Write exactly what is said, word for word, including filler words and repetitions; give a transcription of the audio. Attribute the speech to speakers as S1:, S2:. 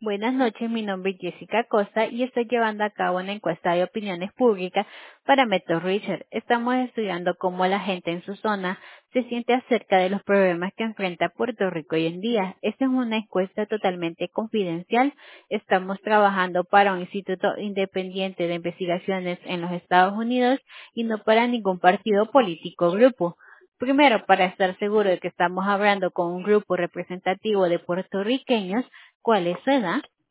S1: Buenas noches, mi nombre es Jessica Costa y estoy llevando a cabo una encuesta de opiniones públicas para Metro Research. Estamos estudiando cómo la gente en su zona se siente acerca de los problemas que enfrenta Puerto Rico hoy en día. Esta es una encuesta totalmente confidencial. Estamos trabajando para un instituto independiente de investigaciones en los Estados Unidos y no para ningún partido político o grupo. Primero, para estar seguro de que estamos hablando con un grupo representativo de puertorriqueños, ¿cuál es su edad?